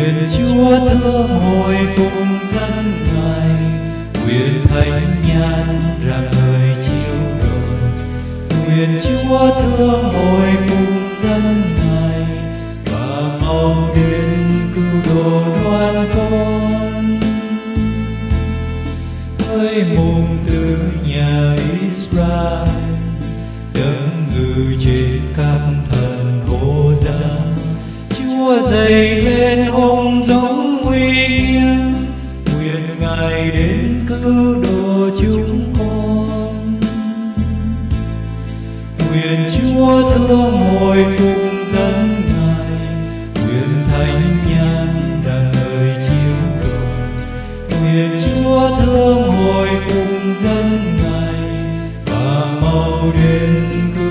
Nguyện Chúa thương hồi phục dân Ngài, nguyện thánh nhân rạng ngời chiếu đời. Nguyện Chúa thương hồi phục dân Ngài, và mau đến cứu độ đoan con. Hỡi mùng từ nhà Israel, đấng ngự trên các thần hô giá, Chúa dậy lên hùng dũng uy nghiêm, nguyện Ngài đến cứu độ chúng con. Nguyện Chúa thương hồi phục dân Ngài, nguyện thánh nhân rạng ngời chiếu đời. Nguyện Chúa thương hồi phục dân Ngài, và mau đến cứu